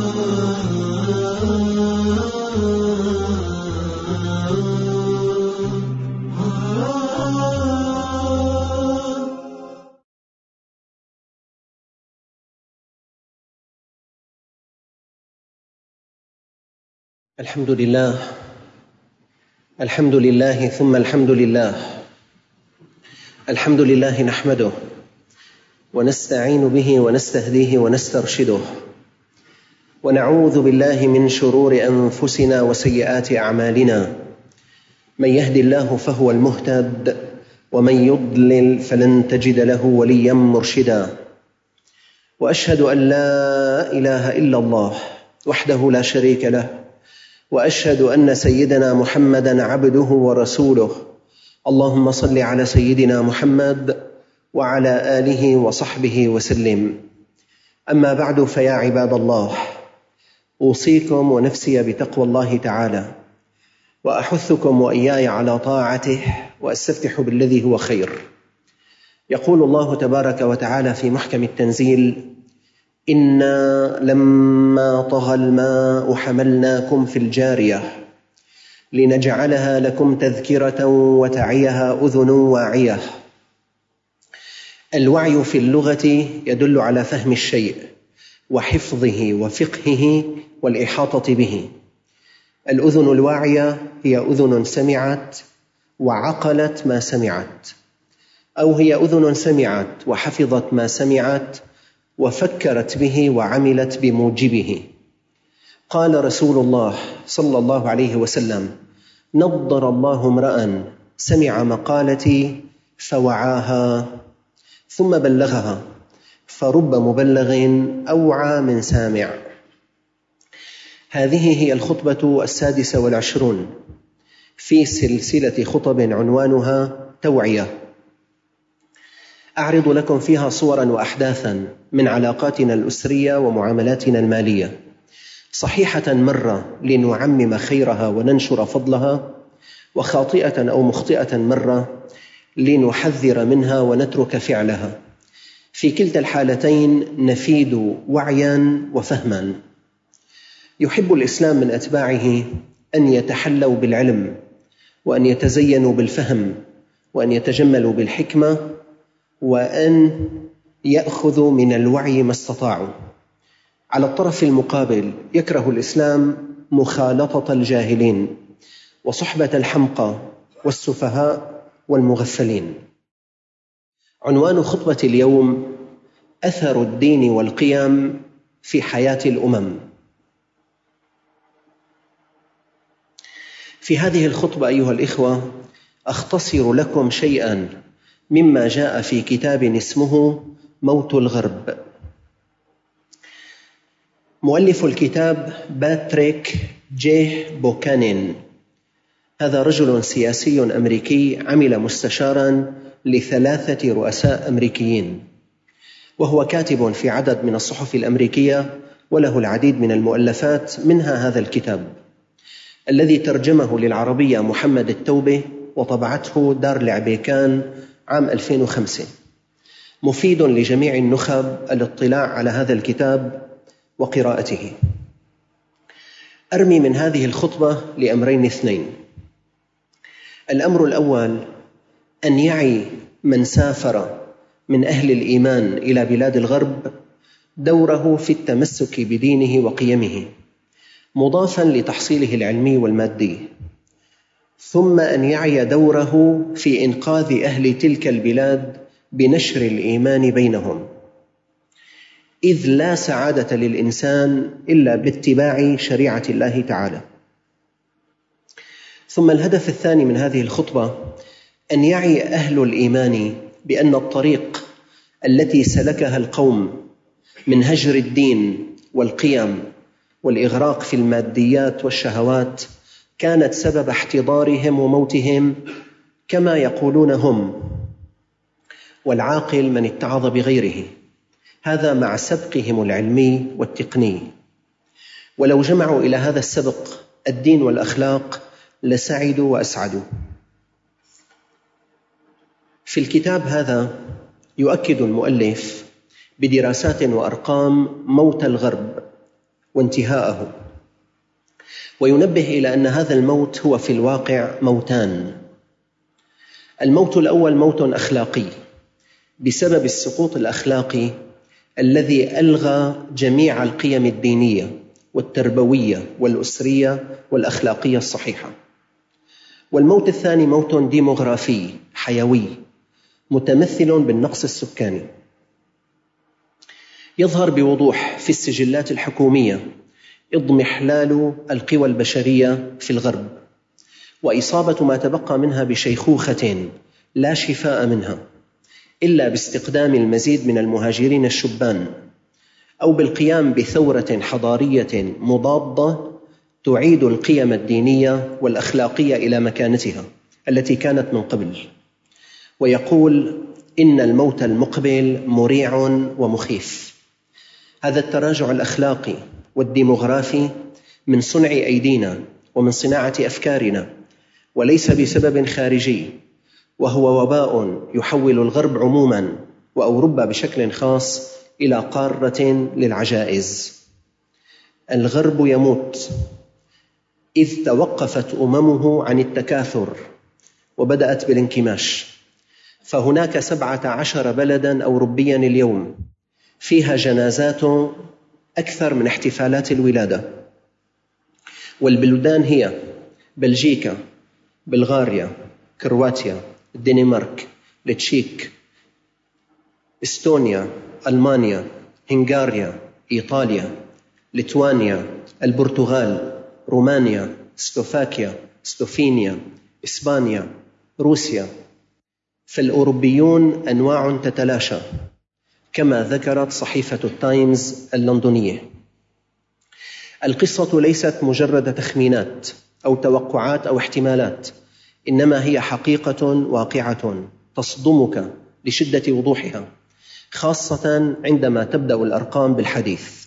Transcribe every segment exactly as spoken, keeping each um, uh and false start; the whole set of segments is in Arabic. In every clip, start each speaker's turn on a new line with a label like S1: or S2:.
S1: الحمد لله الحمد لله ثم الحمد لله الحمد لله نحمده ونستعين به ونستهديه ونسترشده ونعوذ بالله من شرور أنفسنا وسيئات أعمالنا. من يهد الله فهو المهتد ومن يضلل فلن تجد له وليا مرشدا. وأشهد أن لا إله إلا الله وحده لا شريك له، وأشهد أن سيدنا محمدًا عبده ورسوله. اللهم صل على سيدنا محمد وعلى آله وصحبه وسلم. أما بعد، فيا عباد الله، أوصيكم ونفسي بتقوى الله تعالى، وأحثكم وإياي على طاعته، وأستفتح بالذي هو خير. يقول الله تبارك وتعالى في محكم التنزيل: إنا لما طغى الماء حملناكم في الجارية لنجعلها لكم تذكرة وتعيها أذن واعية. الوعي في اللغة يدل على فهم الشيء وحفظه وفقهه والإحاطة به. الأذن الواعية هي أذن سمعت وعقلت ما سمعت، أو هي أذن سمعت وحفظت ما سمعت وفكرت به وعملت بموجبه. قال رسول الله صلى الله عليه وسلم: نضر الله امرأ سمع مقالتي فوعاها ثم بلغها، فرب مبلغ أوعى من سامع. هذه هي الخطبة السادسة والعشرون في سلسلة خطب عنوانها توعية. أعرض لكم فيها صوراً وأحداثاً من علاقاتنا الأسرية ومعاملاتنا المالية، صحيحة مرة لنعمم خيرها وننشر فضلها، وخاطئة أو مخطئة مرة لنحذر منها ونترك فعلها. في كلتا الحالتين نفيد وعياً وفهماً. يحب الإسلام من أتباعه أن يتحلوا بالعلم، وأن يتزينوا بالفهم، وأن يتجملوا بالحكمة، وأن يأخذوا من الوعي ما استطاعوا. على الطرف المقابل يكره الإسلام مخالطة الجاهلين وصحبة الحمقى والسفهاء والمغفلين. عنوان خطبة اليوم: أثر الدين والقيم في حياة الأمم. في هذه الخطبة أيها الإخوة أختصر لكم شيئاً مما جاء في كتاب اسمه موت الغرب. مؤلف الكتاب باتريك جي بوكانين. هذا رجل سياسي أمريكي عمل مستشاراً لثلاثة رؤساء أمريكيين، وهو كاتب في عدد من الصحف الأمريكية، وله العديد من المؤلفات، منها هذا الكتاب الذي ترجمه للعربية محمد التوبة وطبعته دار العبيكان عام ألفين وخمسة. مفيد لجميع النخب الاطلاع على هذا الكتاب وقراءته. أرمي من هذه الخطبة لأمرين اثنين. الأمر الأول: أن يعي من سافر من أهل الإيمان إلى بلاد الغرب دوره في التمسك بدينه وقيمه، مضافاً لتحصيله العلمي والمادي، ثم أن يعي دوره في إنقاذ أهل تلك البلاد بنشر الإيمان بينهم، إذ لا سعادة للإنسان إلا باتباع شريعة الله تعالى. ثم الهدف الثاني من هذه الخطبة: أن يعي أهل الإيمان بأن الطريق التي سلكها القوم من هجر الدين والقيم والإغراق في الماديات والشهوات كانت سبب احتضارهم وموتهم، كما يقولون هم: والعاقل من اتعظ بغيره. هذا مع سبقهم العلمي والتقني، ولو جمعوا إلى هذا السبق الدين والأخلاق لسعدوا وأسعدوا. في الكتاب هذا يؤكد المؤلف بدراسات وأرقام موت الغرب وانتهاءه، وينبه إلى أن هذا الموت هو في الواقع موتان. الموت الأول موت أخلاقي بسبب السقوط الأخلاقي الذي ألغى جميع القيم الدينية والتربوية والأسرية والأخلاقية الصحيحة. والموت الثاني موت ديموغرافي حيوي متمثل بالنقص السكاني. يظهر بوضوح في السجلات الحكومية اضمحلال القوى البشرية في الغرب، وإصابة ما تبقى منها بشيخوخة لا شفاء منها إلا باستقدام المزيد من المهاجرين الشبان، أو بالقيام بثورة حضارية مضادة تعيد القيم الدينية والأخلاقية إلى مكانتها التي كانت من قبل. ويقول إن الموت المقبل مريع ومخيف. هذا التراجع الأخلاقي والديموغرافي من صنع أيدينا ومن صناعة أفكارنا، وليس بسبب خارجي، وهو وباء يحول الغرب عموما وأوروبا بشكل خاص إلى قارة للعجائز. الغرب يموت إذ توقفت أممه عن التكاثر وبدأت بالانكماش. فهناك سبعة عشر بلدا أوروبيا اليوم فيها جنازات أكثر من احتفالات الولادة، والبلدان هي بلجيكا، بلغاريا، كرواتيا، الدنمارك، التشيك، إستونيا، ألمانيا، هنغاريا، إيطاليا، ليتوانيا، البرتغال، رومانيا، سلوفاكيا، سلوفينيا، إسبانيا، روسيا. فالأوروبيون أنواع تتلاشى كما ذكرت صحيفة التايمز اللندنية. القصة ليست مجرد تخمينات أو توقعات أو احتمالات، إنما هي حقيقة واقعة تصدمك لشدة وضوحها، خاصة عندما تبدأ الأرقام بالحديث.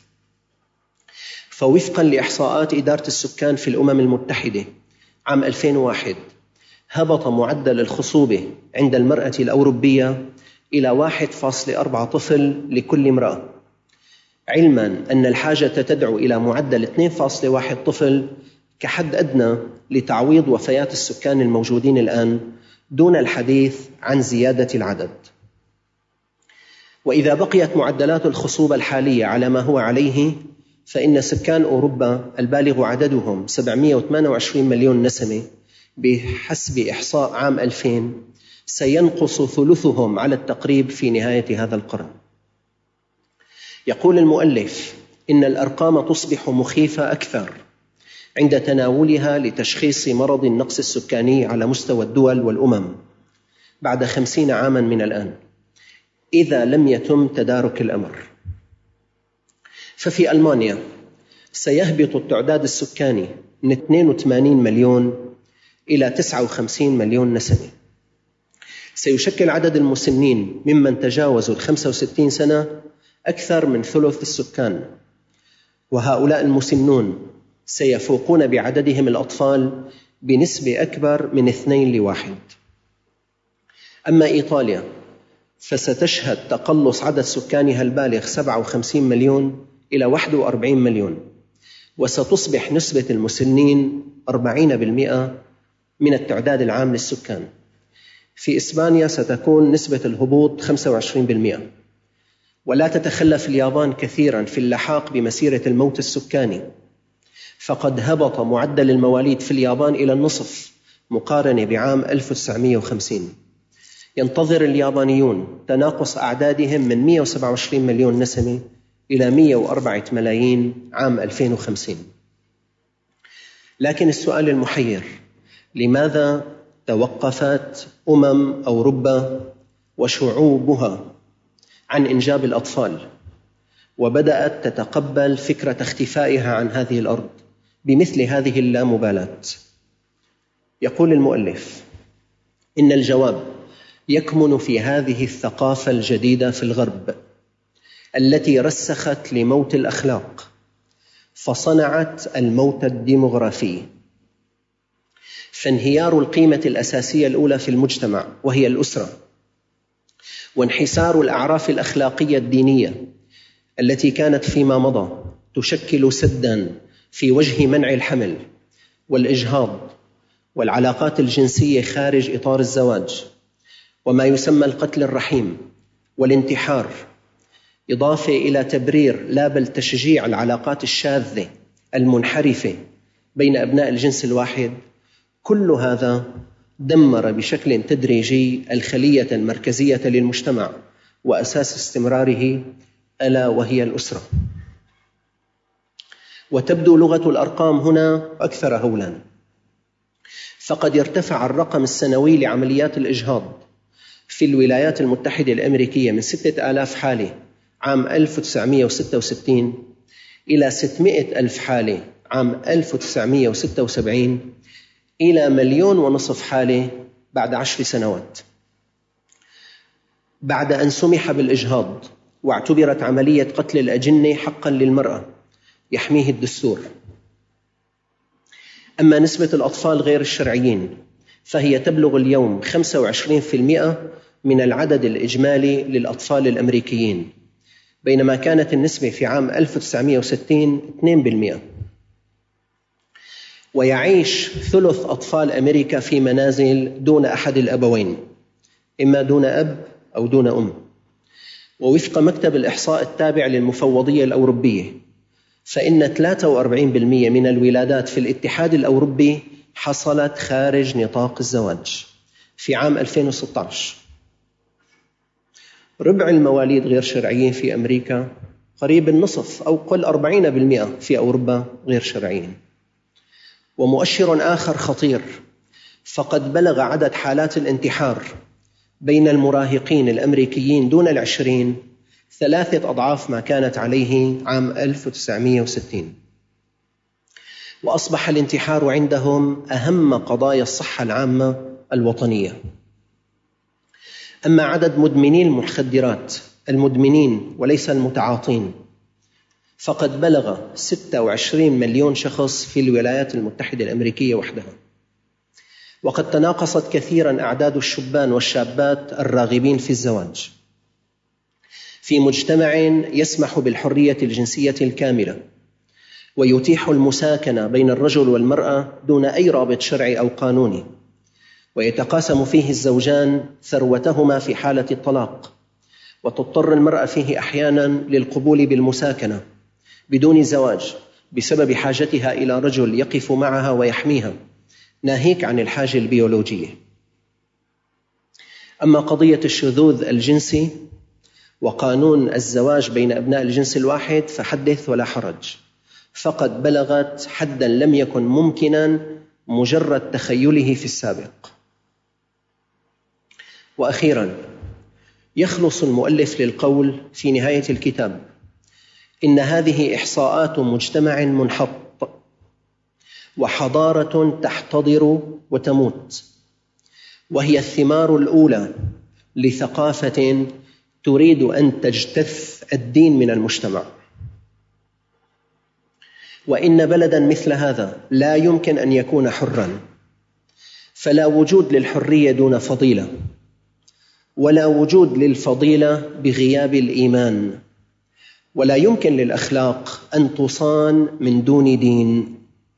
S1: فوفقا لإحصاءات إدارة السكان في الأمم المتحدة عام ألفين وواحد، هبط معدل الخصوبة عند المرأة الأوروبية إلى واحد فاصلة أربعة طفل لكل امرأة، علما أن الحاجة تدعو إلى معدل اثنين فاصلة واحد طفل كحد أدنى لتعويض وفيات السكان الموجودين الآن، دون الحديث عن زيادة العدد. وإذا بقيت معدلات الخصوبة الحالية على ما هو عليه، فإن سكان أوروبا البالغ عددهم سبعمائة وثمانية وعشرين مليون نسمة بحسب إحصاء عام ألفين سينقص ثلثهم على التقريب في نهاية هذا القرن. يقول المؤلف إن الأرقام تصبح مخيفة أكثر عند تناولها لتشخيص مرض النقص السكاني على مستوى الدول والأمم بعد خمسين عاما من الآن، إذا لم يتم تدارك الأمر. ففي ألمانيا سيهبط التعداد السكاني من اثنين وثمانين مليون إلى تسعة وخمسين مليون نسمة. سيشكل عدد المسنين ممن تجاوزوا الخمسة وستين سنة أكثر من ثلث السكان، وهؤلاء المسنون سيفوقون بعددهم الأطفال بنسبة أكبر من اثنين لواحد. أما إيطاليا فستشهد تقلص عدد سكانها البالغ سبعة وخمسين مليون إلى واحد وأربعين مليون، وستصبح نسبة المسنين أربعين بالمئة من التعداد العام للسكان. في إسبانيا ستكون نسبة الهبوط خمسة وعشرين بالمئة. ولا تتخلف اليابان كثيرا في اللحاق بمسيرة الموت السكاني، فقد هبط معدل المواليد في اليابان إلى النصف مقارنة بعام ألف وتسعمائة وخمسين. ينتظر اليابانيون تناقص أعدادهم من مئة وسبعة وعشرين مليون نسمة إلى مئة وأربعة ملايين عام ألفين وخمسين. لكن السؤال المحير: لماذا توقفت أمم أوروبا وشعوبها عن إنجاب الأطفال وبدأت تتقبل فكرة اختفائها عن هذه الأرض بمثل هذه اللامبالاة؟ يقول المؤلف إن الجواب يكمن في هذه الثقافة الجديدة في الغرب التي رسخت لموت الأخلاق فصنعت الموت الديموغرافي. فانهيار القيمة الأساسية الأولى في المجتمع وهي الأسرة، وانحسار الأعراف الأخلاقية الدينية التي كانت فيما مضى تشكل سداً في وجه منع الحمل والإجهاض والعلاقات الجنسية خارج إطار الزواج وما يسمى القتل الرحيم والانتحار، إضافة إلى تبرير لا بل تشجيع العلاقات الشاذة المنحرفة بين أبناء الجنس الواحد، كل هذا دمر بشكل تدريجي الخلية المركزية للمجتمع وأساس استمراره، ألا وهي الأسرة. وتبدو لغة الأرقام هنا أكثر هولاً، فقد ارتفع الرقم السنوي لعمليات الإجهاض في الولايات المتحدة الأمريكية من ستة آلاف حالة عام ألف وتسعمائة وستة وستين إلى ستمائة ألف حالة عام ألف وتسعمائة وستة وسبعين إلى مليون ونصف حالة بعد عشر سنوات، بعد أن سمح بالإجهاض واعتبرت عملية قتل الأجنة حقاً للمرأة يحميه الدستور. أما نسبة الأطفال غير الشرعيين فهي تبلغ اليوم خمسة وعشرين بالمئة من العدد الإجمالي للأطفال الأمريكيين، بينما كانت النسبة في عام ألف وتسعمائة وستين اثنين بالمئة. ويعيش ثلث أطفال أمريكا في منازل دون أحد الأبوين، إما دون أب أو دون أم. ووفق مكتب الإحصاء التابع للمفوضية الأوروبية فإن ثلاثة وأربعين بالمئة من الولادات في الاتحاد الأوروبي حصلت خارج نطاق الزواج في عام ألفين وستة عشر. ربع المواليد غير شرعيين في أمريكا، قريب النصف أو قل أربعين بالمئة في أوروبا غير شرعيين. ومؤشر آخر خطير، فقد بلغ عدد حالات الانتحار بين المراهقين الأمريكيين دون العشرين ثلاثة أضعاف ما كانت عليه عام ألف وتسعمائة وستين، وأصبح الانتحار عندهم أهم قضايا الصحة العامة الوطنية. أما عدد مدمني المخدرات، المدمنين وليس المتعاطين، فقد بلغ ستة وعشرين مليون شخص في الولايات المتحدة الأمريكية وحدها. وقد تناقصت كثيراً أعداد الشبان والشابات الراغبين في الزواج في مجتمع يسمح بالحرية الجنسية الكاملة ويتيح المساكنة بين الرجل والمرأة دون أي رابط شرعي أو قانوني، ويتقاسم فيه الزوجان ثروتهما في حالة الطلاق، وتضطر المرأة فيه أحياناً للقبول بالمساكنة بدون زواج بسبب حاجتها إلى رجل يقف معها ويحميها، ناهيك عن الحاجة البيولوجية. أما قضية الشذوذ الجنسي وقانون الزواج بين أبناء الجنس الواحد فحدث ولا حرج، فقد بلغت حداً لم يكن ممكناً مجرد تخيله في السابق. وأخيراً، يخلص المؤلف للقول في نهاية الكتاب: إن هذه إحصاءات مجتمع منحط وحضارة تحتضر وتموت، وهي الثمار الأولى لثقافة تريد أن تجتث الدين من المجتمع. وإن بلداً مثل هذا لا يمكن أن يكون حراً، فلا وجود للحرية دون فضيلة، ولا وجود للفضيلة بغياب الإيمان، ولا يمكن للأخلاق أن تصان من دون دين.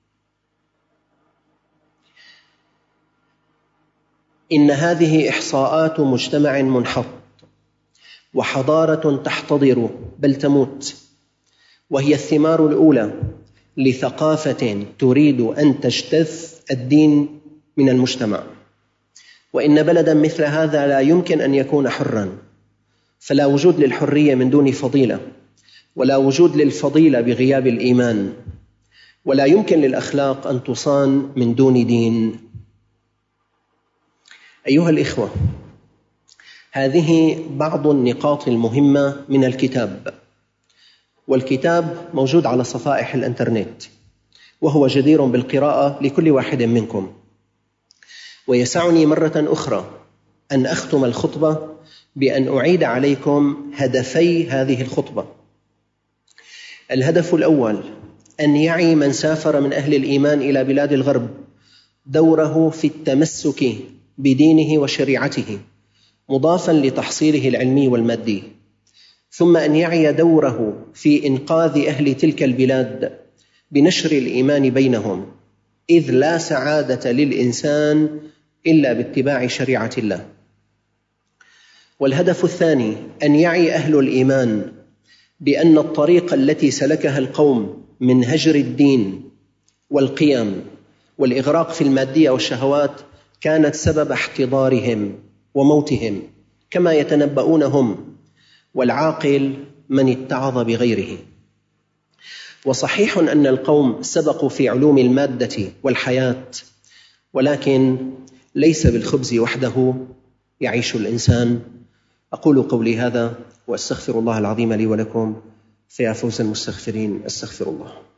S1: إن هذه إحصاءات مجتمع منحط وحضارة تحتضر بل تموت، وهي الثمار الأولى لثقافة تريد أن تجتث الدين من المجتمع. وإن بلداً مثل هذا لا يمكن أن يكون حراً، فلا وجود للحرية من دون فضيلة، ولا وجود للفضيلة بغياب الإيمان، ولا يمكن للأخلاق أن تصان من دون دين. أيها الإخوة، هذه بعض النقاط المهمة من الكتاب، والكتاب موجود على صفائح الإنترنت وهو جدير بالقراءة لكل واحد منكم. ويسعني مرة أخرى أن أختم الخطبة بأن أعيد عليكم هدفي هذه الخطبة. الهدف الأول: أن يعي من سافر من أهل الإيمان إلى بلاد الغرب دوره في التمسك بدينه وشريعته، مضافاً لتحصيله العلمي والمادي، ثم أن يعي دوره في إنقاذ أهل تلك البلاد بنشر الإيمان بينهم، إذ لا سعادة للإنسان إلا باتباع شريعة الله. والهدف الثاني أن يعي أهل الإيمان بأن الطريق التي سلكها القوم من هجر الدين والقيم والإغراق في المادية والشهوات كانت سبب احتضارهم وموتهم، كما يتنبؤون هم، والعاقل من اتعظ بغيره. وصحيح أن القوم سبقوا في علوم المادة والحياة، ولكن ليس بالخبز وحده يعيش الإنسان. أقول قولي هذا وأستغفر الله العظيم لي ولكم، فيا فوز المستغفرين، أستغفر الله.